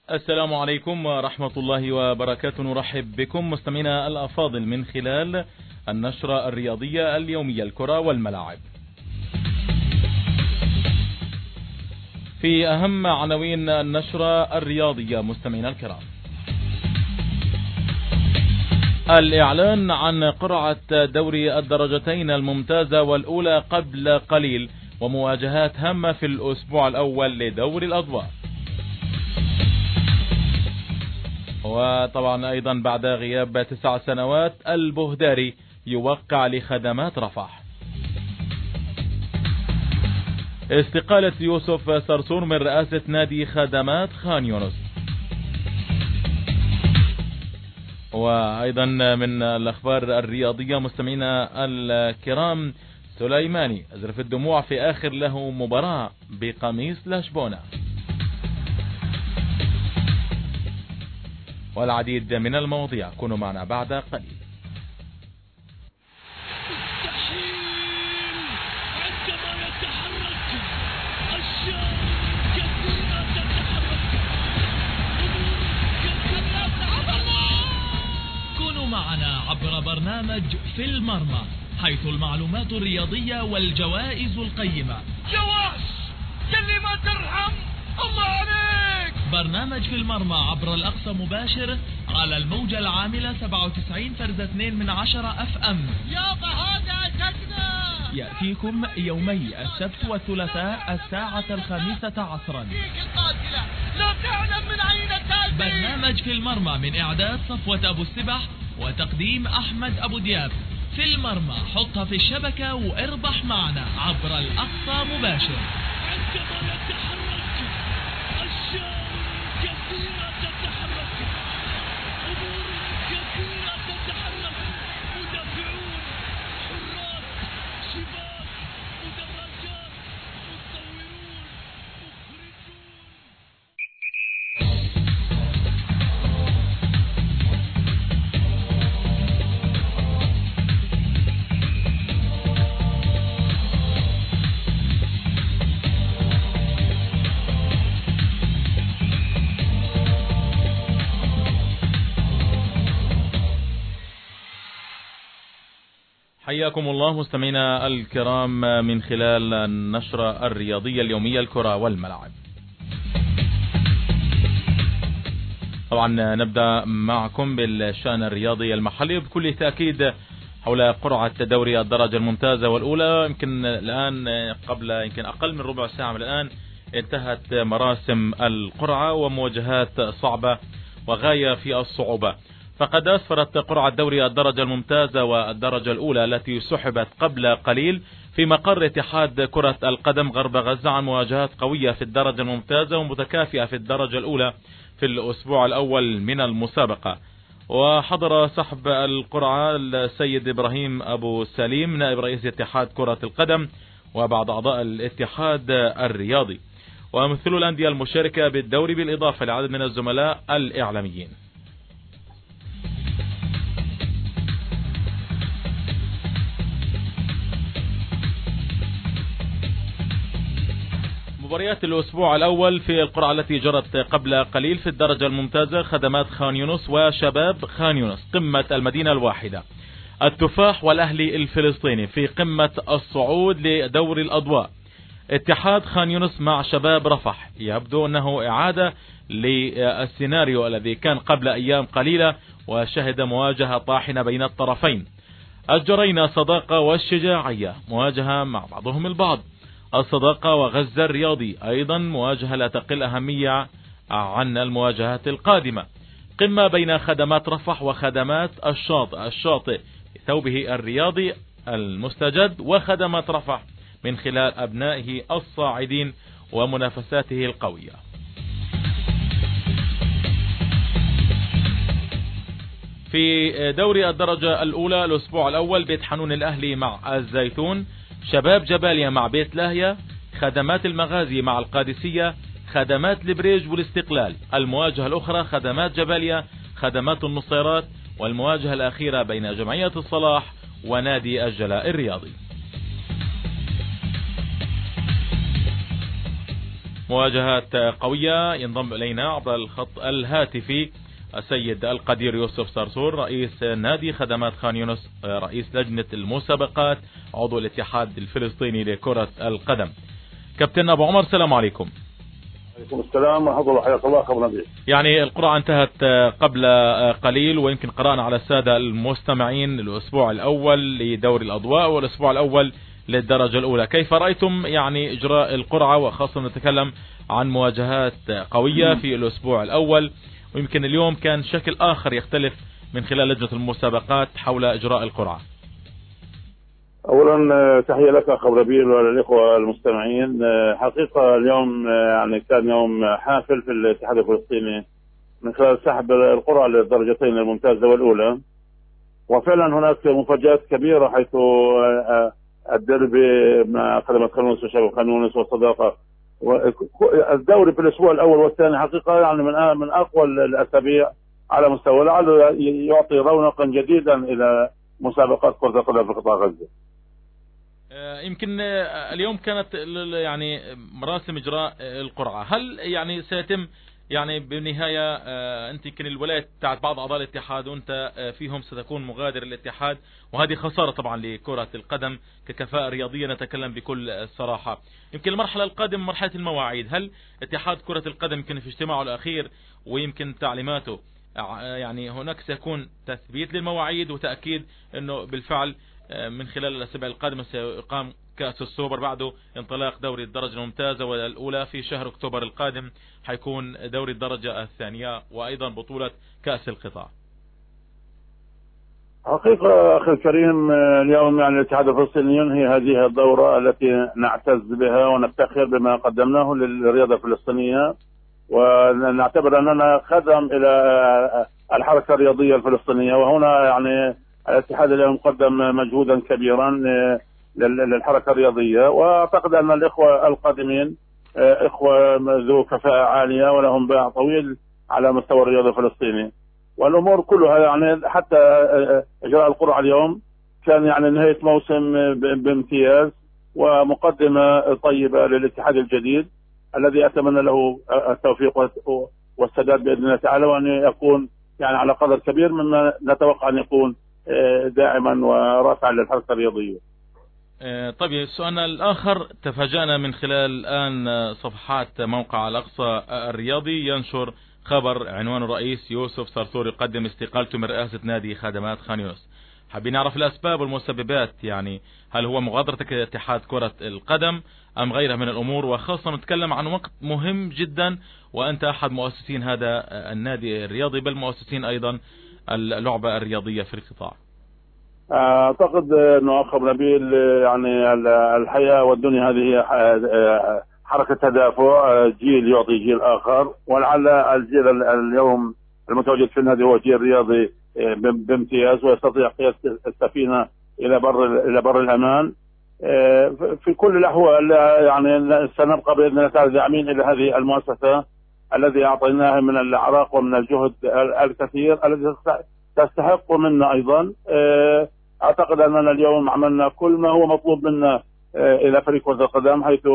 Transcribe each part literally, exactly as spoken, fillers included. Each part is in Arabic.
السلام عليكم ورحمة الله وبركاته. نرحب بكم مستمعينا الأفاضل من خلال النشرة الرياضية اليومية الكرة والملاعب. في أهم عناوين النشرة الرياضية مستمعينا الكرام: الإعلان عن قرعة دوري الدرجتين الممتازة والأولى قبل قليل، ومواجهات هامة في الأسبوع الأول لدوري الأضواء. وطبعا أيضا بعد غياب تسع سنوات البهداري يوقع لخدمات رفح. استقالة يوسف صرصور من رئاسة نادي خدمات خان يونس. وأيضا من الأخبار الرياضية مستمعينا الكرام: سليماني أزرف الدموع في آخر له مباراة بقميص لشبونة. والعديد من المواضيع، كونوا معنا بعد قليل. كونوا معنا عبر برنامج في المرمى، حيث المعلومات الرياضية والجوائز القيمة. جواز يلي ما ترحم الله عليك. برنامج في المرمى عبر الأقصى مباشر على الموجة العاملة سبعة وتسعين فاصلة اثنين من عشرة اف ام. يابا هذا جدنا. يأتيكم يومي السبت والثلاثاء الساعة الخامسة عصرا. لا تعلم من أين تأتي. برنامج في المرمى من إعداد صفوة أبو السبح وتقديم أحمد أبو دياب. في المرمى، حطها في الشبكة واربح معنا عبر الأقصى مباشر. عندما نتحرك أشياء كثيرة تتحرك، أمور كثيرة تتحرك، مدافعون، حراس، شباك، مدرجات، مصورون، مخرجون. حياكم الله مستمعينا الكرام من خلال النشرة الرياضية اليومية الكرة والملاعب. طبعا نبدأ معكم بالشأن الرياضي المحلي بكل تأكيد حول قرعة دوري الدرجة الممتازة والأولى. يمكن الآن قبل يمكن أقل من ربع ساعة من الآن انتهت مراسم القرعة، ومواجهات صعبة وغاية في الصعوبة. فقد أسفرت قرعة دوري الدرجة الممتازة والدرجة الأولى التي سحبت قبل قليل في مقر اتحاد كرة القدم غرب غزة عن مواجهات قوية في الدرجة الممتازة ومتكافئة في الدرجة الأولى في الأسبوع الأول من المسابقة. وحضر سحب القرعة السيد إبراهيم أبو سليم نائب رئيس اتحاد كرة القدم وبعض أعضاء الاتحاد الرياضي وممثلو الأندية المشاركة بالدوري، بالإضافة لعدد من الزملاء الإعلاميين. مباريات الأسبوع الأول في القرعة التي جرت قبل قليل في الدرجة الممتازة: خدمات خان يونس وشباب خان يونس قمة المدينة الواحدة، التفاح والأهلي الفلسطيني في قمة الصعود لدوري الأضواء، اتحاد خان يونس مع شباب رفح. يبدو أنه إعادة للسيناريو الذي كان قبل أيام قليلة وشهد مواجهة طاحنة بين الطرفين. الجرينا صداقة والشجاعية مواجهة مع بعضهم البعض. الصداقة وغزة الرياضي أيضا مواجهة لا تقل أهمية عن المواجهات القادمة. قمة بين خدمات رفح وخدمات الشاطئ الشاطئ ثوبه الرياضي المستجد، وخدمات رفح من خلال أبنائه الصاعدين ومنافساته القوية. في دوري الدرجة الأولى الأسبوع الأول: بيت حنون الأهلي مع الزيتون، شباب جباليا مع بيت لاهيا، خدمات المغازي مع القادسية، خدمات البريج والاستقلال. المواجهة الأخرى: خدمات جباليا، خدمات النصيرات، والمواجهة الأخيرة بين جمعية الصلاح ونادي الجلاء الرياضي. مواجهات قوية. ينضم إلينا عبر الخط الهاتفي السيد القدير يوسف صرصور رئيس نادي خدمات خان يونس، رئيس لجنة المسابقات، عضو الاتحاد الفلسطيني لكرة القدم. كابتن أبو عمر، السلام عليكم. عليكم السلام ورحمة الله، حياك الله. خبرنا بيه. يعني القرعة انتهت قبل قليل، ويمكن قرأنا على السادة المستمعين الأسبوع الأول لدوري الأضواء والأسبوع الأول للدرجة الأولى. كيف رأيتم يعني إجراء القرعة، وخاصة نتكلم عن مواجهات قوية في الأسبوع الأول، ويمكن اليوم كان شكل آخر يختلف من خلال لجنة المسابقات حول إجراء القرعة؟ أولا تحية لك أخ ربيل وللإخوة المستمعين. حقيقة اليوم يعني كان يوم حافل في الاتحاد الفلسطيني من خلال سحب القرعة للدرجتين الممتازة والأولى، وفعلا هناك مفاجآت كبيرة، حيث الدربي مع خدمات خان يونس وشباب خان يونس والصداقة، الدوري في الأسبوع الأول والثاني حقيقة يعني من من أقوى الأسابيع على مستوى، لعله يعطي رونقا جديدا إلى مسابقات كرة القدم في قطاع غزة. يمكن اليوم كانت يعني مراسم إجراء القرعة، هل يعني سيتم يعني بالنهاية أنت يمكن الولاية بتاعت بعض أعضاء الاتحاد وأنت فيهم ستكون مغادر الاتحاد، وهذه خسارة طبعا لكرة القدم ككفاءة رياضية، نتكلم بكل الصراحة. يمكن المرحلة القادمة مرحلة المواعيد، هل اتحاد كرة القدم يمكن في اجتماعه الأخير ويمكن تعليماته يعني هناك سيكون تثبيت للمواعيد وتأكيد أنه بالفعل من خلال الأسابيع القادمة سيقام كأس السوبر، بعده انطلاق دوري الدرجة الممتازة والأولى في شهر أكتوبر القادم، حيكون دوري الدرجة الثانية وأيضا بطولة كأس القطاع. حقيقة أخي الكريم، اليوم يعني الاتحاد الفلسطيني ينهي هذه الدورة التي نعتز بها ونفتخر بما قدمناه للرياضة الفلسطينية، ونعتبر أننا خدم إلى الحركة الرياضية الفلسطينية، وهنا يعني الاتحاد اليوم قدم مجهودا كبيرا للحركة الرياضية، واعتقد ان الاخوة القادمين اخوة ذو كفاءة عالية ولهم باع طويل على مستوى الرياضة الفلسطيني، والامور كلها يعني حتى اجراء القرعة اليوم كان يعني نهاية موسم بامتياز ومقدمة طيبة للاتحاد الجديد الذي اتمنى له التوفيق والسداد باذن الله تعالى، وان يكون يعني على قدر كبير مما نتوقع ان يكون داعما ورافعا للحركة الرياضية. طيب سؤالنا الآخر، تفاجأنا من خلال الآن صفحات موقع الأقصى الرياضي ينشر خبر عنوان الرئيس يوسف صرصور يقدم استقالته من رئاسة نادي خدمات خان يونس. حابين نعرف الأسباب والمسببات، يعني هل هو مغادرتك لاتحاد كرة القدم أم غيرها من الأمور، وخاصة نتكلم عن وقت مهم جدا وأنت أحد مؤسسين هذا النادي الرياضي، بل مؤسسين أيضا اللعبة الرياضية في القطاع. أعتقد أنه أخ نبيل يعني الحياة والدنيا هذه هي حركة تدافع، جيل يعطي جيل آخر، ولعل الجيل اليوم المتواجد في النادي هو جيل رياضي بامتياز ويستطيع قيادة السفينة إلى بر إلى بر الأمان. في كل الأحوال يعني سنبقى بإذن الله تعالى داعمين إلى هذه المؤسسة الذي أعطيناها من الأعراق ومن الجهد الكثير الذي تستحق منا أيضا. أعتقد أننا اليوم عملنا كل ما هو مطلوب منا إلى فريق كرة القدم، حيث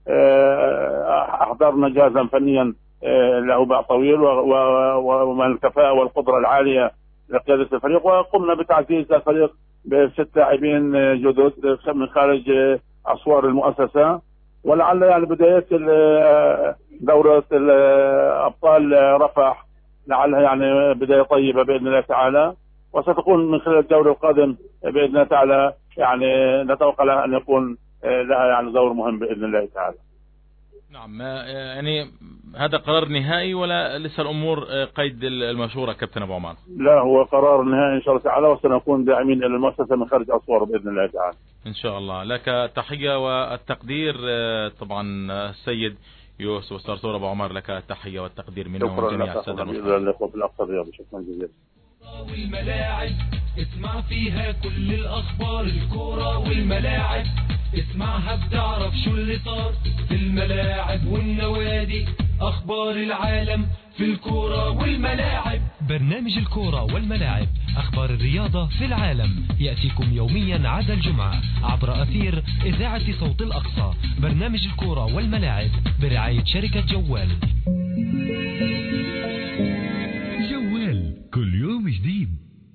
أحضرنا جهازا فنيا له باع طويل ومن الكفاءة والقدرة العالية لقيادة الفريق، وقمنا بتعزيز الفريق بست لاعبين جدد من خارج أسوار المؤسسة، ولعل يعني بداية دورة الأبطال رفح لعلها يعني بداية طيبة بإذن الله تعالى، وستكون من خلال الدوري القادم بإذن الله تعالى يعني نتوقع لها أن يكون لها يعني دور مهم بإذن الله تعالى. نعم، يعني هذا قرار نهائي ولا لسه الأمور قيد المشورة كابتن أبو عمر؟ لا، هو قرار نهائي إن شاء الله تعالى، وسنكون داعمين إلى المؤسسة من خارج أسوار بإذن الله تعالى. إن شاء الله. لك تحية والتقدير طبعا السيد يوسف صرصور أبو عمر، لك التحية والتقدير منا وجميع السادة المستمعين. شكرا جزيلا. والملاعب اسمع فيها كل الأخبار، الكورة والملاعب اسمعها بتعرف شو اللي صار في الملاعب والنوادي، أخبار العالم في الكورة والملاعب. برنامج الكورة والملاعب، أخبار الرياضة في العالم، يأتيكم يوميا عاد الجمعة عبر أثير إذاعة صوت الأقصى. برنامج الكورة والملاعب برعاية شركة جوال. جوال كل يوم جديد.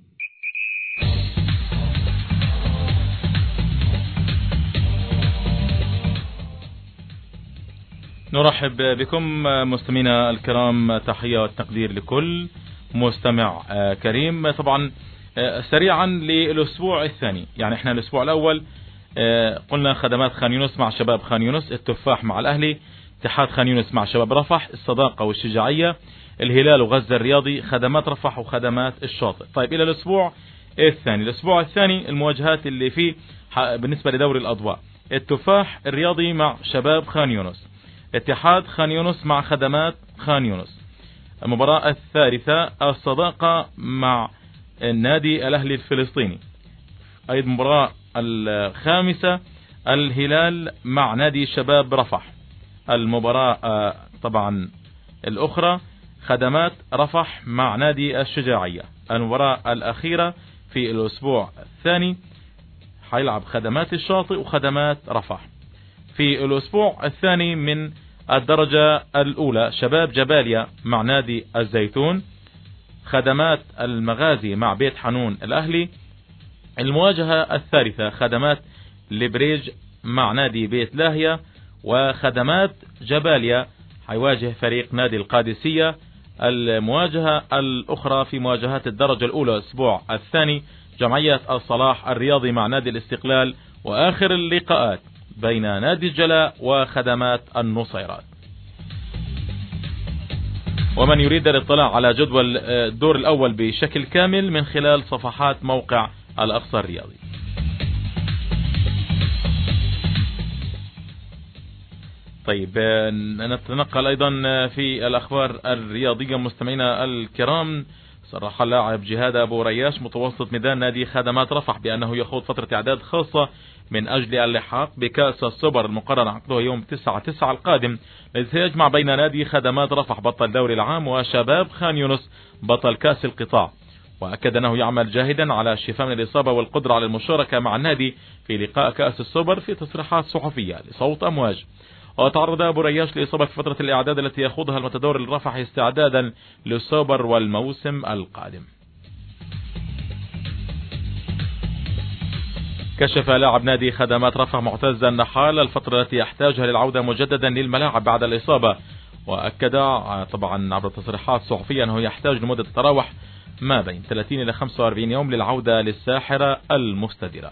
نرحب بكم مستمعينا الكرام، تحية والتقدير لكل مستمع كريم. طبعا سريعا للأسبوع الثاني، يعني احنا الأسبوع الأول قلنا خدمات خان يونس مع شباب خان يونس، التفاح مع الأهلي، اتحاد خان يونس مع شباب رفح، الصداقة والشجاعية، الهلال وغزة الرياضي، خدمات رفح وخدمات الشاطئ. طيب إلى الأسبوع الثاني، الأسبوع الثاني المواجهات اللي فيه بالنسبة لدوري الأضواء: التفاح الرياضي مع شباب خان يونس، اتحاد خان يونس مع خدمات خان يونس. المباراة الثالثة الصداقة مع النادي الأهلي الفلسطيني. أيضا المباراة الخامسة الهلال مع نادي شباب رفح. المباراة طبعا الأخرى خدمات رفح مع نادي الشجاعية. المباراة الأخيرة في الأسبوع الثاني حيلعب خدمات الشاطئ وخدمات رفح. في الأسبوع الثاني من الدرجة الأولى شباب جباليا مع نادي الزيتون، خدمات المغازي مع بيت حنون الأهلي. المواجهة الثالثة خدمات لبريج مع نادي بيت لاهية، وخدمات جباليا حيواجه فريق نادي القادسية. المواجهة الأخرى في مواجهات الدرجة الأولى الأسبوع الثاني جمعية الصلاح الرياضي مع نادي الاستقلال، وآخر اللقاءات بين نادي الجلاء وخدمات النصيرات. ومن يريد الاطلاع على جدول الدور الأول بشكل كامل من خلال صفحات موقع الأقصى الرياضي. طيب نتنقل أيضا في الأخبار الرياضية مستمعينا الكرام. صرح اللاعب جهاد أبو رياش متوسط ميدان نادي خدمات رفح بأنه يخوض فترة إعداد خاصة من أجل اللحاق بكأس السوبر المقرر عقده يوم تسعة تسعة القادم، الذي سيجمع بين نادي خدمات رفح بطل الدوري العام وشباب خان يونس بطل كأس القطاع. وأكد أنه يعمل جاهدا على الشفاء من الإصابة والقدرة على المشاركة مع النادي في لقاء كأس السوبر في تصريحات صحفية لصوت أمواج. وتعرض أبو رياش لإصابة في فترة الإعداد التي يخوضها المتدور الرفح استعدادا للسوبر والموسم القادم. كشف لاعب نادي خدمات رفح معتز النحال الفترة التي يحتاجها للعودة مجددا للملاعب بعد الإصابة، وأكد طبعا عبر تصريحات صحفية أنه يحتاج لمدة تتراوح ما بين ثلاثين إلى خمسة وأربعين يوم للعودة للساحرة المستديرة.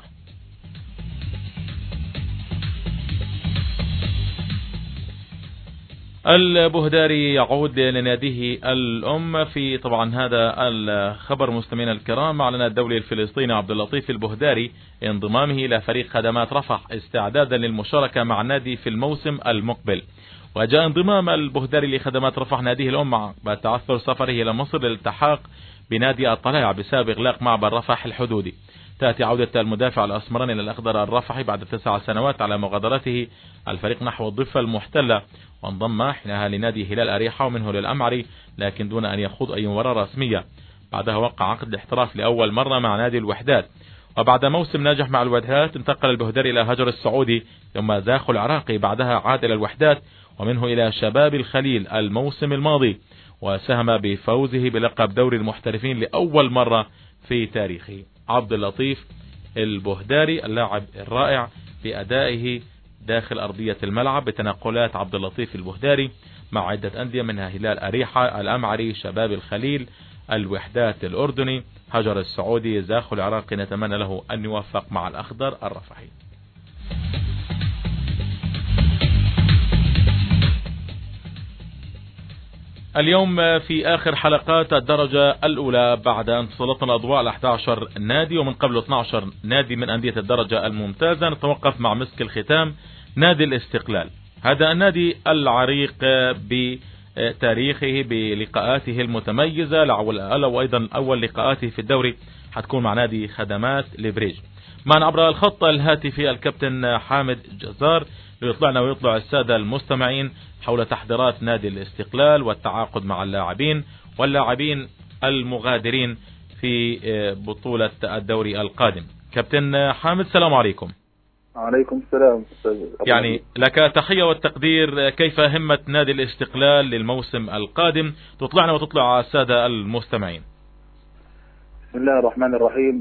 البهداري يعود لناديه الأم. في طبعا هذا الخبر مستمعينا الكرام، أعلن الدولي الفلسطيني عبد اللطيف البهداري انضمامه إلى فريق خدمات رفح استعدادا للمشاركة مع النادي في الموسم المقبل. وجاء انضمام البهداري لخدمات رفح ناديه الأم بعد تعثر سفره إلى مصر للالتحاق بنادي الطلائع بسبب إغلاق معبر رفح الحدودي. تأتي عودة المدافع الأسمراني إلى الأخضر الرفحي بعد تسع سنوات على مغادرته الفريق نحو الضفة المحتلة، وانضم حينها لنادي هلال أريحة ومنه للأمعري، لكن دون أن يخوض أي مباراة رسمية. بعدها وقع عقد الاحتراف لأول مرة مع نادي الوحدات، وبعد موسم ناجح مع الوحدات انتقل البهداري إلى هجر السعودي ثم زاخ العراقي، بعدها عاد إلى الوحدات ومنه إلى شباب الخليل الموسم الماضي، وساهم بفوزه بلقب دوري المحترفين لأول مرة في تاريخه. عبد اللطيف البهداري اللاعب الرائع بأدائه داخل أرضية الملعب بتنقلات عبد اللطيف البهداري مع عدة أندية منها هلال أريحة، الأمعري، شباب الخليل، الوحدات الأردني، هجر السعودي، زاخ العراقي. نتمنى له أن يوفق مع الأخضر الرفحي. اليوم في آخر حلقات الدرجة الأولى بعد أن سلطنا الأضواء على أحد عشر نادي ومن قبل اثني عشر نادي من أندية الدرجة الممتازة، نتوقف مع مسك الختام نادي الاستقلال. هذا النادي العريق بتاريخه بلقاءاته المتميزة، ألا وأيضا أول لقاءاته في الدوري حتكون مع نادي خدمات لبريج. معنا عبر الخط الهاتفي الكابتن حامد جزار ليطلعنا ويطلع السادة المستمعين حول تحضيرات نادي الاستقلال والتعاقد مع اللاعبين واللاعبين المغادرين في بطولة الدوري القادم. كابتن حامد السلام عليكم. عليكم السلام. يعني لك تحية والتقدير، كيف همة نادي الاستقلال للموسم القادم؟ تطلعنا وتطلع السادة المستمعين. بسم الله الرحمن الرحيم.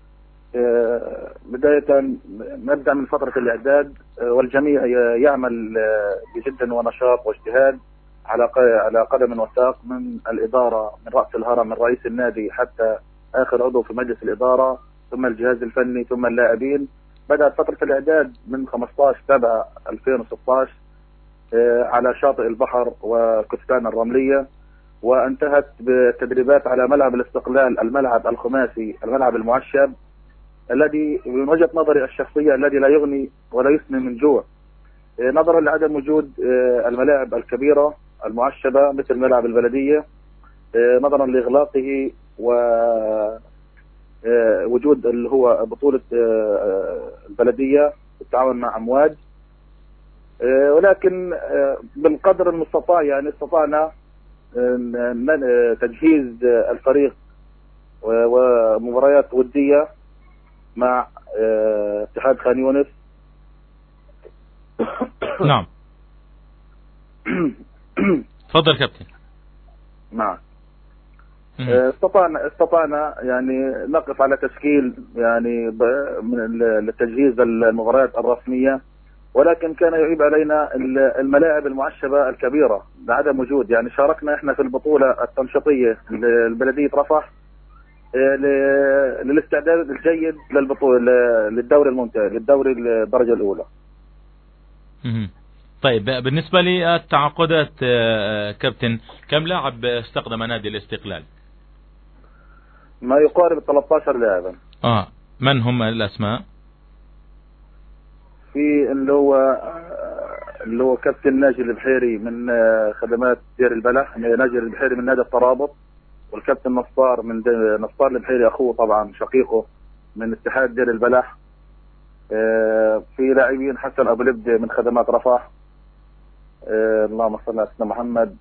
بداية نبدأ من فترة الإعداد، والجميع يعمل بجد ونشاط واجتهاد على على قدم وساق، من الإدارة، من رأس الهرم، من رئيس النادي حتى آخر عضو في مجلس الإدارة، ثم الجهاز الفني، ثم اللاعبين. بدأت فترة الإعداد من خمسة عشر سبعة ألفين وستة عشر على شاطئ البحر وكستان الرملية، وانتهت بالتدريبات على ملعب الاستقلال، الملعب الخماسي، الملعب المعشب الذي من وجهة نظري الشخصية الذي لا يغني ولا يسمن من جوع، نظرا لعدم وجود الملاعب الكبيرة المعشبة مثل ملعب البلدية، نظرا لإغلاقه ووجود اللي هو بطولة البلدية بالتعاون مع أمواج. ولكن بالقدر المستطاع يعني استطعنا تجهيز الفريق ومباريات ودية مع اتحاد خان يونس. نعم. تفضل كابتن. نعم. استطعنا استطعنا يعني نقف على تشكيل يعني من لتجهيز المباريات الرسمية، ولكن كان يعيب علينا الملاعب المعشبة الكبيرة لعدم وجود. يعني شاركنا احنا في البطولة التنشيطية للبلدية رفح للاستعداد الجيد للبطولة للدوري الممتاز، للدوري الدرجة الأولى. طيب بالنسبة للتعاقدات كابتن، كم لاعب استخدم نادي الاستقلال؟ ما يقارب ثلاثة عشر لاعبا. اه من هم الأسماء؟ في اللي هو اللي هو كابتن ناجي البحيري من خدمات دير البلح، ناجي البحيري من نادي الترابط، والكابتن نصار من نصار البحيري اخوه طبعا شقيقه من اتحاد دير البلح. في لاعبين حسن ابو لبد من خدمات رفح، اللهم صل على سيدنا محمد.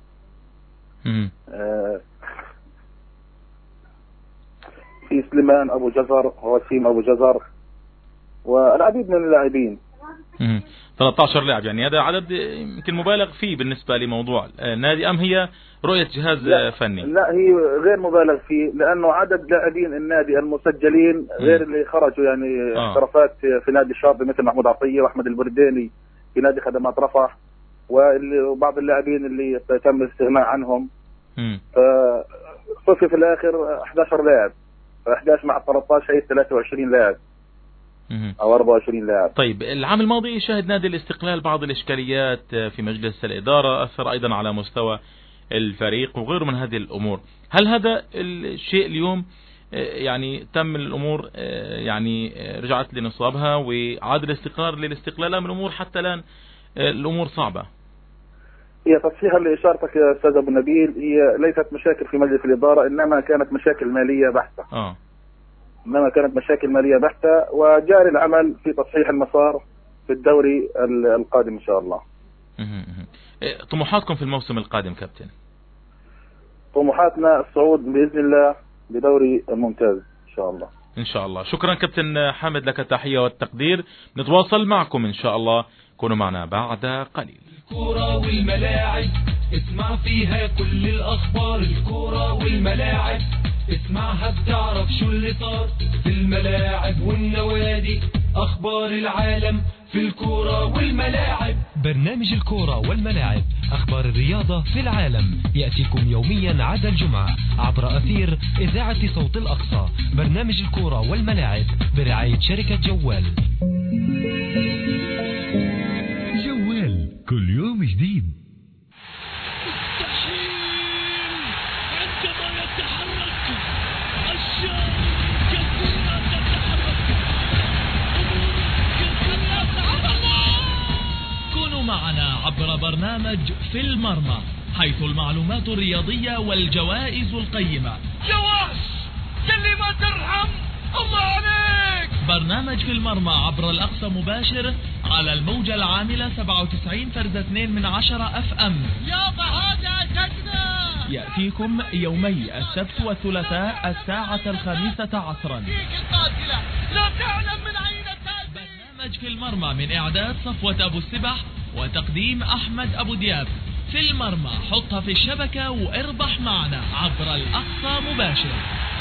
في سليمان ابو جزر، وسيم ابو جزر، والعديد من اللاعبين. ثلاثة عشر لاعب، يعني هذا عدد يمكن مبالغ فيه بالنسبة لموضوع النادي، أم هي رؤية جهاز لا فني؟ لا، هي غير مبالغ فيه، لأنه عدد لاعبين النادي المسجلين غير اللي خرجوا يعني آه. احترافات في نادي الشاطئ مثل محمود عطية وأحمد البرديني في نادي خدمات رفح، وبعض اللاعبين اللي تم الاستغناء عنهم. فصفي في الآخر أحد عشر لاعب، أحد عشر مع ثلاثة عشر هي ثلاثة وعشرين لاعب أو أربعة وعشرين لاعب. طيب العام الماضي شهد نادي الاستقلال بعض الإشكاليات في مجلس الإدارة، أثر أيضا على مستوى الفريق وغيره من هذه الأمور. هل هذا الشيء اليوم يعني تم الأمور يعني رجعت لنصابها وعاد الاستقرار للاستقلال، أم الأمور حتى الآن الأمور صعبة؟ هي تصحيحا لإشارتك يا أستاذ أبو نبيل، هي ليست مشاكل في مجلس الإدارة، إنما كانت مشاكل مالية بحتة. آه. إنما كانت مشاكل مالية بحتة، وجاري العمل في تصحيح المسار في الدوري القادم إن شاء الله. طموحاتكم في الموسم القادم كابتن؟ طموحاتنا الصعود بإذن الله بدوري الممتاز إن شاء الله. إن شاء الله. شكرا كابتن حامد، لك التحية والتقدير. نتواصل معكم إن شاء الله، كونوا معنا بعد قليل. الكورة والملاعب اسمع فيها كل الأخبار، الكورة والملاعب اسمعها بتعرف شو اللي صار في الملاعب والنوادي، أخبار العالم في الكورة والملاعب. برنامج الكورة والملاعب، أخبار الرياضة في العالم، يأتيكم يوميا عدا الجمعة عبر أثير إذاعة صوت الأقصى. برنامج الكورة والملاعب برعاية شركة جوال. جوال كل يوم جديد. مستحيل عندما يتحرك الشاب كثيرا تتحرك كونوا معنا عبر برنامج في المرمى، حيث المعلومات الرياضية والجوائز القيمة. يا وحش يلي ما ترحم الله عليك. برنامج في المرمى عبر الأقصى مباشر على الموجة العاملة سبعة وتسعين فاصلة اثنين من عشرة اف ام. يابا هذا جدنا. يأتيكم يومي السبت والثلاثاء الساعة الخامسة عصرا. لا تعلم من أين برنامج في المرمى من إعداد صفوة أبو السبح وتقديم أحمد أبو دياب. في المرمى حطها في الشبكة واربح معنا عبر الأقصى مباشر.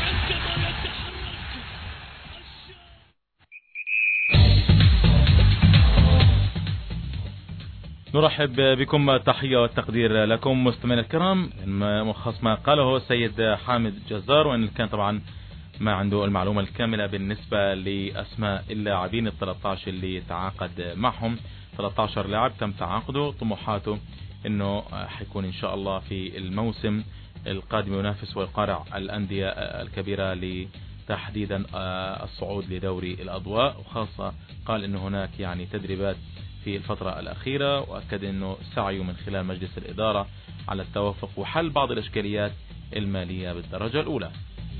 نرحب بكم، تحية والتقدير لكم مستمعينا الكرام. ملخص ما قاله السيد حامد جزار، وإن كان طبعا ما عنده المعلومة الكاملة بالنسبة لأسماء اللاعبين ال ثلاثة عشر اللي تعاقد معهم. ثلاثة عشر لاعب تم تعاقده، طموحاته انه حيكون ان شاء الله في الموسم القادم ينافس ويقارع الأندية الكبيرة لتحديدا الصعود لدوري الأضواء، وخاصة قال انه هناك يعني تدريبات في الفترة الأخيرة، وأكد أنه سعيه من خلال مجلس الإدارة على التوافق وحل بعض الإشكاليات المالية بالدرجة الأولى.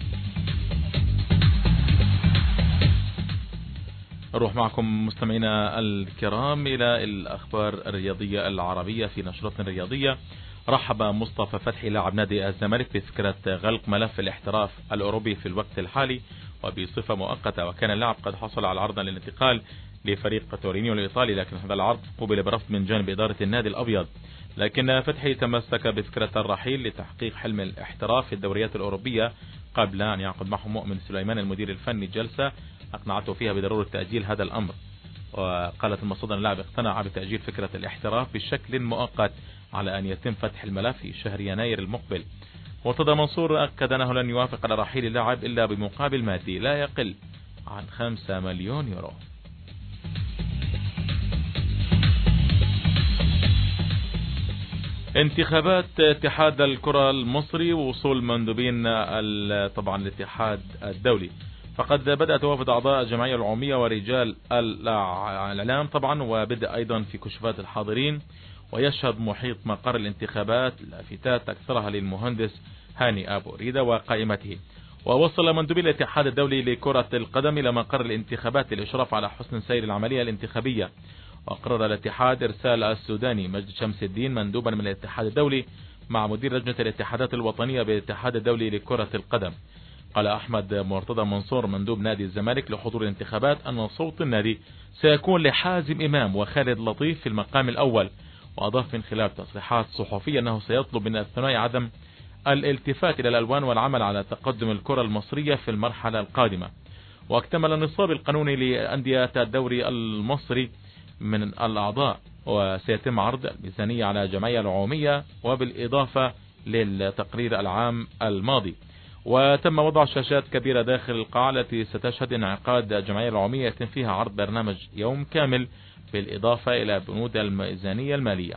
نروح معكم مستمعينا الكرام إلى الأخبار الرياضية العربية في نشرتنا الرياضية. رحب مصطفى فتحي لاعب نادي الزمالك بفكرة غلق ملف الاحتراف الأوروبي في الوقت الحالي وبصفة مؤقتة، وكان اللاعب قد حصل على عرض للانتقال لفريق تورينيو الإيطالي، لكن هذا العرض قبل برفض من جانب إدارة النادي الأبيض. لكن فتحي تمسك بفكرة الرحيل لتحقيق حلم الاحتراف في الدوريات الأوروبية قبل أن يعقد معه مؤمن سليمان المدير الفني جلسة أقنعته فيها بضرورة تأجيل هذا الأمر. وقالت المصادر اللاعب اقتنع بتأجيل فكرة الاحتراف بشكل مؤقت على أن يتم فتح الملف في شهر يناير المقبل. مرتضى منصور أكد أنه لن يوافق على رحيل اللاعب إلا بمقابل مادي لا يقل عن خمسة مليون يورو. انتخابات اتحاد الكرة المصري ووصول مندوبين طبعا الاتحاد الدولي. فقد بدأت وفد أعضاء الجمعية العمومية ورجال الإعلام طبعا، وبدأ أيضا في كشوفات الحاضرين. ويشهد محيط مقر الانتخابات لافتات أكثرها للمهندس هاني أبو ريدة وقائمته. ووصل مندوبي الاتحاد الدولي لكرة القدم إلى مقر الانتخابات للإشراف على حسن سير العملية الانتخابية. وقرر الاتحاد إرسال السوداني مجد شمس الدين مندوبا من الاتحاد الدولي مع مدير لجنة الاتحادات الوطنية بالاتحاد الدولي لكرة القدم. قال أحمد مرتضى منصور مندوب نادي الزمالك لحضور الانتخابات أن صوت النادي سيكون لحازم إمام وخالد لطيف في المقام الأول. وأضاف من خلال تصريحات صحفية أنه سيطلب من الثنائي عدم الالتفات إلى الألوان والعمل على تقدم الكرة المصرية في المرحلة القادمة. واكتمل النصاب القانوني لأندية الدوري المصري من الأعضاء، وسيتم عرض الميزانية على الجمعية العمومية وبالإضافة للتقرير العام الماضي. وتم وضع شاشات كبيرة داخل القاعة التي ستشهد انعقاد الجمعية العمومية يتم فيها عرض برنامج يوم كامل بالإضافة إلى بنود الميزانية المالية.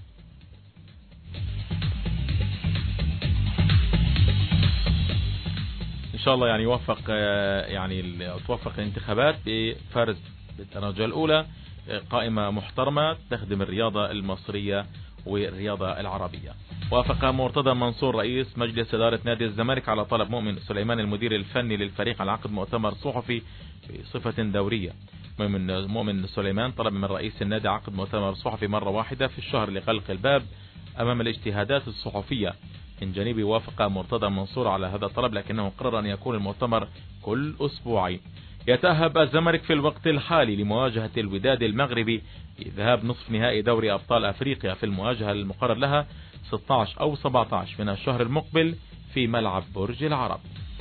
إن شاء الله يعني يوفق يعني توفق الانتخابات بفرز بالدرجة الأولى قائمة محترمة تخدم الرياضة المصرية والرياضة العربية. وافق مرتضى منصور رئيس مجلس إدارة نادي الزمالك على طلب مؤمن سليمان المدير الفني للفريق على عقد مؤتمر صحفي بصفة دورية. مؤمن مؤمن سليمان طلب من رئيس النادي عقد مؤتمر صحفي مرة واحدة في الشهر لغلق الباب أمام الاجتهادات الصحفية. من جانبه وافق مرتضى منصور على هذا الطلب، لكنه قرر أن يكون المؤتمر كل أسبوعين. يتأهب الزمالك في الوقت الحالي لمواجهة الوداد المغربي في ذهاب نصف نهائي دوري أبطال أفريقيا في المواجهة المقرر لها ستة عشر أو سبعة عشر من الشهر المقبل في ملعب برج العرب.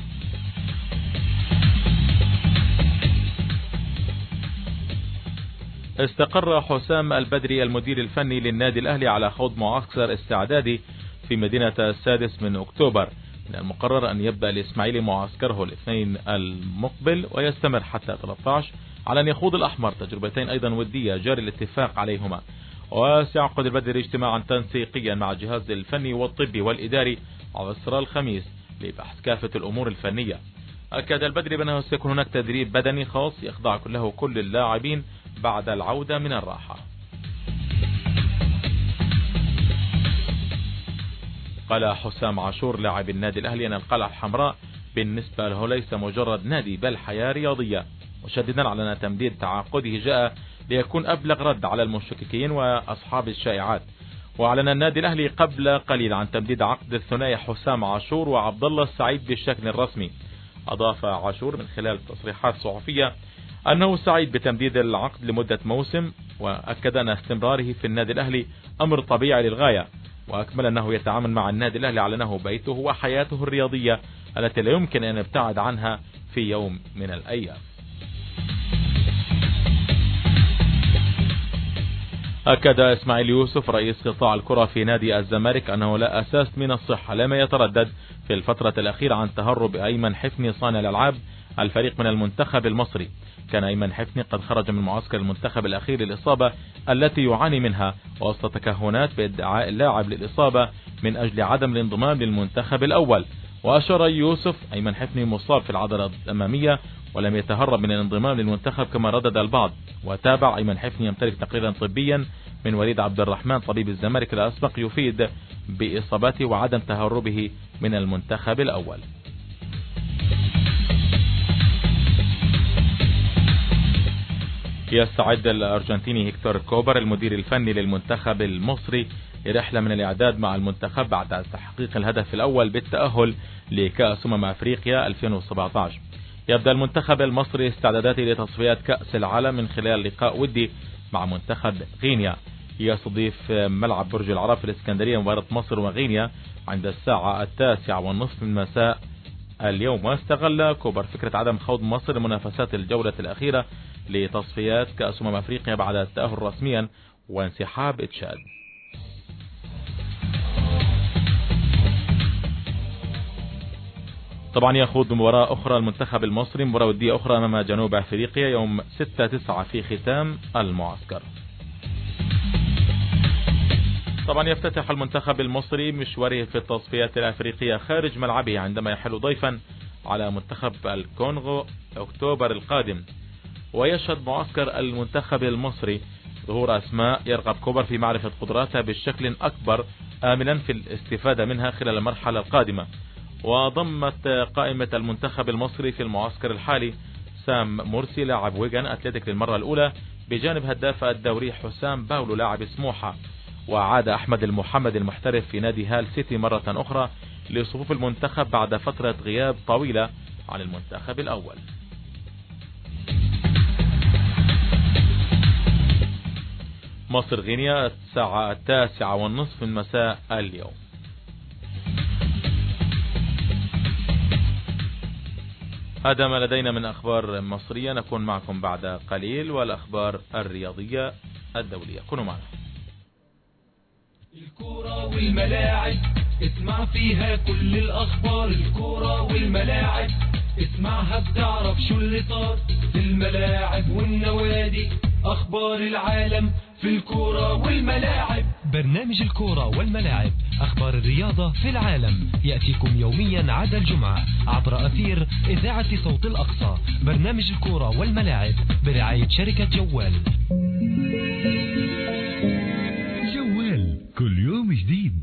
استقر حسام البدري المدير الفني للنادي الأهلي على خوض معسكر استعدادي في مدينة السادس من أكتوبر. من المقرر أن يبدأ الإسماعيلي معسكره الاثنين المقبل ويستمر حتى ثلاثة عشر على أن يخوض الأحمر تجربتين أيضا ودية جاري الاتفاق عليهما. وسيعقد البدري اجتماعا تنسيقيا مع الجهاز الفني والطبي والإداري عصر الخميس لبحث كافة الأمور الفنية. أكد البدري بأنه سيكون هناك تدريب بدني خاص يخضع له كل اللاعبين بعد العودة من الراحة. قال حسام عاشور لاعب النادي الأهلي أن القلعة الحمراء بالنسبة له ليس مجرد نادي بل حياة رياضية، مشددا على أن تمديد تعاقده جاء ليكون أبلغ رد على المشككين وأصحاب الشائعات. وأعلن النادي الأهلي قبل قليل عن تمديد عقد الثنائي حسام عاشور وعبد الله السعيد بالشكل الرسمي. أضاف عاشور من خلال تصريحات صحفية أنه سعيد بتمديد العقد لمدة موسم، وأكد أن استمراره في النادي الأهلي أمر طبيعي للغاية، وأكمل أنه يتعامل مع النادي الأهلي على أنه بيته وحياته الرياضية التي لا يمكن أن يبتعد عنها في يوم من الأيام. أكد إسماعيل يوسف رئيس قطاع الكرة في نادي الزمالك أنه لا أساس من الصحة لما يتردد في الفترة الأخيرة عن تهرب أيمن حفني صانع الألعاب الفريق من المنتخب المصري. كان أيمن حفني قد خرج من معسكر المنتخب الأخير للإصابة التي يعاني منها وسط تكهنات بادعاء اللاعب للإصابة من أجل عدم الانضمام للمنتخب الأول. وأشار يوسف أيمن حفني مصاب في العضلة الأمامية ولم يتهرب من الانضمام للمنتخب كما ردد البعض. وتابع أيمن حفني يمتلك تقريرا طبيا من وليد عبد الرحمن طبيب الزمالك الأسبق يفيد بإصابته وعدم تهربه من المنتخب الأول. يستعد الأرجنتيني هيكتور كوبر المدير الفني للمنتخب المصري لرحلة من الإعداد مع المنتخب بعد تحقيق الهدف الأول بالتأهل لكأس أمم أفريقيا ألفين وسبعة عشر. يبدأ المنتخب المصري استعداداته لتصفيات كأس العالم من خلال لقاء ودي مع منتخب غينيا. يستضيف ملعب برج العرب في الإسكندرية مباراة مصر وغينيا عند الساعة التاسعة والنصف من مساء اليوم. واستغل كوبر فكرة عدم خوض مصر لمنافسات الجولة الأخيرة لتصفيات كأس أمم أفريقيا بعد التأهل رسميا وانسحاب تشاد. طبعا يخوض مباراة أخرى المنتخب المصري مباراة ودية أخرى أمام جنوب أفريقيا يوم ستة تسعة في ختام المعسكر. طبعا يفتتح المنتخب المصري مشواره في التصفيات الأفريقية خارج ملعبه عندما يحل ضيفا على منتخب الكونغو أكتوبر القادم. ويشهد معسكر المنتخب المصري ظهور أسماء يرغب كوبر في معرفة قدراتها بالشكل أكبر آملا في الاستفادة منها خلال المرحلة القادمة. وضمت قائمة المنتخب المصري في المعسكر الحالي سام مرسي لاعب ويغان أتلتيك للمرة الأولى بجانب هداف الدوري حسام باولو لاعب سموحة. وعاد أحمد المحمد المحترف في نادي هال سيتي مرة أخرى لصفوف المنتخب بعد فترة غياب طويلة عن المنتخب الأول. مصر غينيا الساعة التاسعة والنصف من مساء اليوم. هذا ما لدينا من أخبار مصرية، نكون معكم بعد قليل والأخبار الرياضية الدولية. كونوا معنا. الكورة والملاعب اسمع فيها كل الأخبار. الكورة والملاعب اسمعها بتعرف شو اللي صار في الملاعب والنوادي. أخبار العالم في الكورة والملاعب. برنامج الكورة والملاعب أخبار الرياضة في العالم يأتيكم يوميا عدا الجمعة عبر أثير إذاعة صوت الأقصى. برنامج الكورة والملاعب برعاية شركة جوال. جوال كل يوم جديد.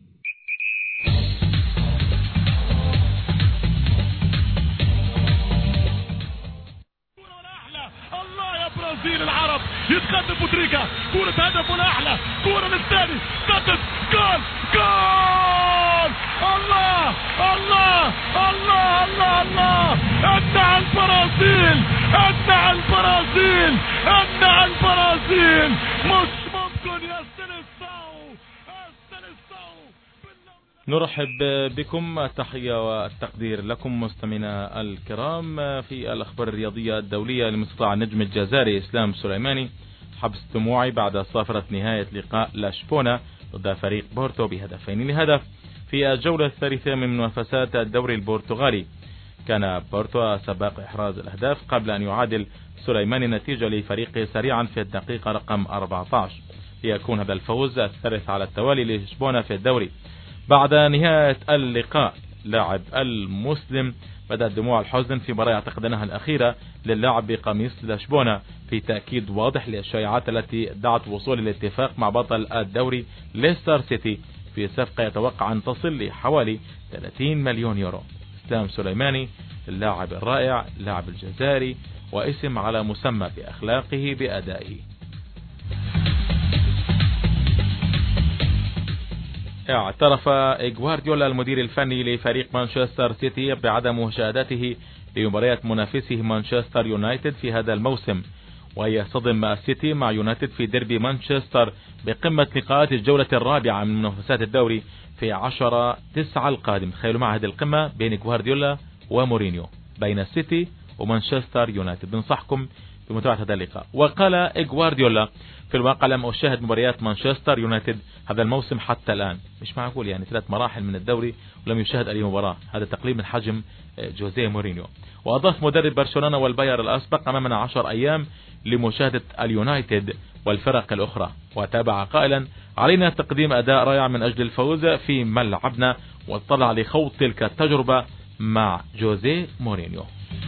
برازيل العرب يتقدم بوتريكا كرة هدف الأحلى كرة للثاني سدد جول جول. الله الله الله الله الله. أبدع البرازيل أبدع البرازيل أبدع البرازيل. مش ممكن يستنسوا يستنسوا. نرحب بكم، التحية والتقدير لكم مستمعينا الكرام في الأخبار الرياضية الدولية. لمستطاع النجم الجزائري إسلام سليماني حبس دموعي بعد صافرة نهاية لقاء لشبونة ضد فريق بورتو بهدفين لهدف في الجولة الثالثة من منافسات الدوري البرتغالي. كان بورتو سباق إحراز الأهداف قبل أن يعادل سليماني النتيجة لفريقه سريعا في الدقيقة رقم أربعة عشر ليكون هذا الفوز الثالث على التوالي لشبونة في الدوري. بعد نهاية اللقاء لاعب المسلم بدأت دموع الحزن في مباراة اعتقد أنها الأخيرة للاعب بقميص لشبونة في تأكيد واضح للشائعات التي دعت وصول الاتفاق مع بطل الدوري ليستر سيتي في صفقة يتوقع أن تصل لحوالي ثلاثين مليون يورو. إسلام سليماني، اللاعب الرائع، اللاعب الجزائري، واسم على مسمى بأخلاقه بأدائه. اعترف غوارديولا المدير الفني لفريق مانشستر سيتي بعدم مشاهدته لمباريات منافسه مانشستر يونايتد في هذا الموسم، ويصطدم السيتي مع يونايتد في ديربي مانشستر بقمة لقاءات الجولة الرابعة من منافسات الدوري في عشرة تسعة القادم. تخيلوا مع هذه القمة بين غوارديولا ومورينيو، بين السيتي ومانشستر يونايتد. بنصحكم بمتابعة هذا اللقاء. وقال غوارديولا في الواقع لم أشاهد مباريات مانشستر يونايتد هذا الموسم حتى الآن. مش معقول يعني ثلاث مراحل من الدوري ولم يشاهد أي مباراة، هذا تقليل من حجم جوزيه مورينيو. وأضاف مدرب برشلونة والباير الأسبق أمامنا عشر أيام لمشاهدة اليونايتد والفرق الأخرى، وتابع قائلا علينا تقديم أداء رائع من أجل الفوز في ملعبنا، واطلع لخوض تلك التجربة مع جوزيه مورينيو.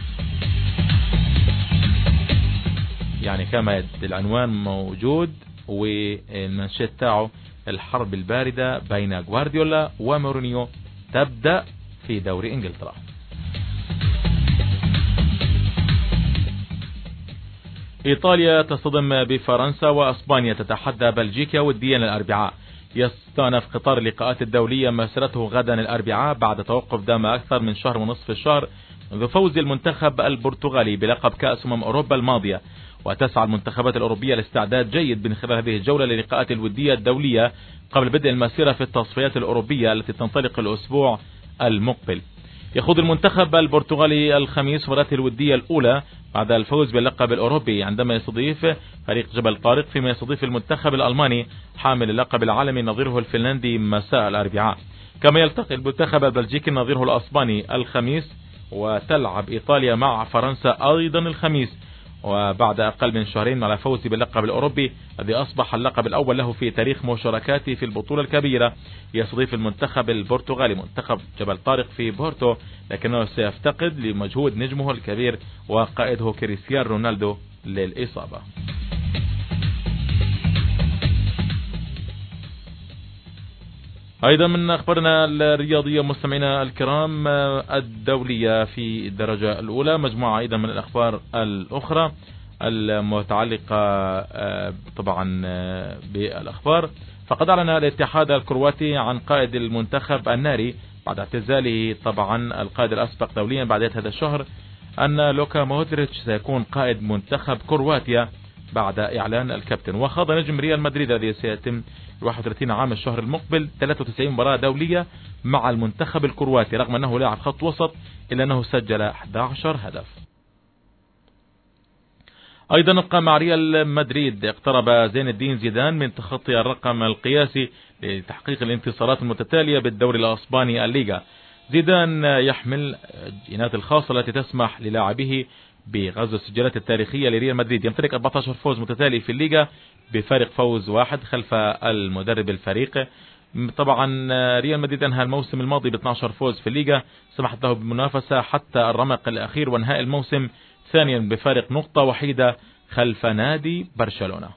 يعني كما العنوان موجود والمنشط تاعه الحرب الباردة بين غوارديولا ومورينيو تبدأ في دوري انجلترا. إيطاليا تصطدم بفرنسا، وأسبانيا تتحدى بلجيكا وديا الأربعاء. يستأنف قطار اللقاءات الدولية مسيرته غدا الأربعاء بعد توقف دام أكثر من شهر ونصف الشهر منذ فوز المنتخب البرتغالي بلقب كأس أمم أوروبا الماضية. وتسعى المنتخبات الأوروبية لاستعداد جيد من خلال هذه الجولة للقاءات الودية الدولية قبل بدء المسيرة في التصفيات الأوروبية التي تنطلق الأسبوع المقبل. يخوض المنتخب البرتغالي الخميس مباراته الودية الأولى بعد الفوز باللقب الأوروبي عندما يستضيف فريق جبل طارق، فيما يستضيف المنتخب الألماني حامل اللقب العالمي نظيره الفنلندي مساء الأربعاء. كما يلتقي المنتخب البلجيكي نظيره الأسباني الخميس، وتلعب إيطاليا مع فرنسا أيضا الخميس، وبعد أقل من شهرين على فوز باللقب الأوروبي الذي أصبح اللقب الأول له في تاريخ مشاركاته في البطولة الكبيرة. يستضيف المنتخب البرتغالي منتخب جبل طارق في بورتو، لكنه سيفتقد لمجهود نجمه الكبير وقائده كريستيانو رونالدو للإصابة. أيضا من أخبارنا الرياضية مستمعينا الكرام الدولية في الدرجة الأولى مجموعة أيضا من الأخبار الأخرى المتعلقة طبعا بالأخبار. فقد أعلن الاتحاد الكرواتي عن قائد المنتخب الناري بعد اعتزاله طبعا القائد الأسبق دوليا بعد هذا الشهر أن لوكا مودريتش سيكون قائد منتخب كرواتيا بعد إعلان الكابتن. وخاض نجم ريال مدريد الذي سيتم واحد وثلاثين عام الشهر المقبل ثلاثة وتسعين مباراة دولية مع المنتخب الكرواتي، رغم أنه لاعب خط وسط إلا أنه سجل أحد عشر هدف. أيضا نبقى مع ريال مدريد. اقترب زين الدين زيدان من تخطي الرقم القياسي لتحقيق الانتصارات المتتالية بالدوري الأسباني الليغا. زيدان يحمل الجينات الخاصة التي تسمح للاعبيه بغزو السجلات التاريخية لريال مدريد. يمتلك أربعة عشر فوز متتالي في الليغا بفارق فوز واحد خلف المدرب الفريق. طبعا ريال مدريد انهى الموسم الماضي ب اثني عشر فوز في الليغا، سمحت له بالمنافسة حتى الرمق الأخير وانهاء الموسم ثانيا بفارق نقطة وحيدة خلف نادي برشلونة.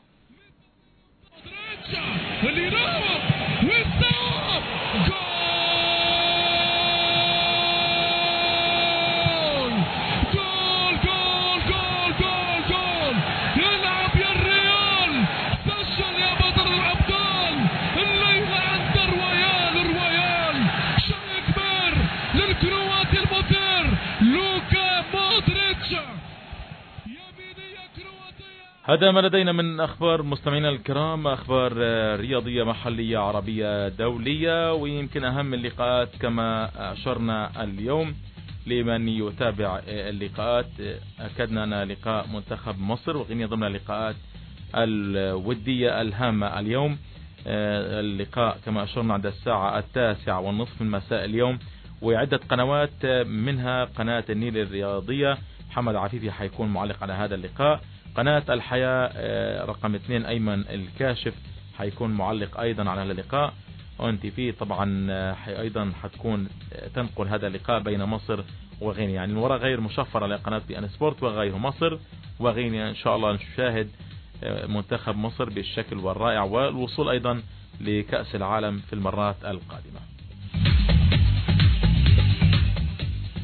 هذا ما لدينا من أخبار مستمعينا الكرام، أخبار رياضية محلية عربية دولية، ويمكن أهم اللقاءات كما أشرنا اليوم لمن يتابع اللقاءات. أكدنا أن لقاء منتخب مصر وغينيا ضمن اللقاءات الودية الهامة اليوم. اللقاء كما أشرنا عند الساعة التاسعة والنصف من مساء اليوم، وعدة قنوات منها قناة النيل الرياضية محمد عفيفي حيكون معلق على هذا اللقاء. قناة الحياة رقم اثنين أيمن الكاشف حيكون معلق أيضا على هذا اللقاء. اون تي في طبعا أيضا حتكون تنقل هذا اللقاء بين مصر وغينيا، يعني المباراة غير مشفرة لقناة بي ان سبورت وغير مصر وغينيا. إن شاء الله نشاهد منتخب مصر بالشكل والرائع والوصول أيضا لكأس العالم في المرات القادمة.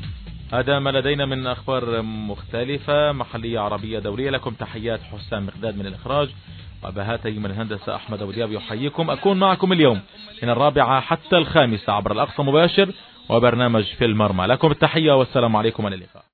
هذا ما لدينا من أخبار مختلفة محلية عربية دولية. لكم تحيات حسام مقداد من الإخراج، وبهاتي من الهندسة أحمد أبو دياب يحييكم. أكون معكم اليوم من الرابعة حتى الخامسة عبر الأقصى مباشر وبرنامج في المرمى. لكم التحية والسلام عليكم، على اللقاء.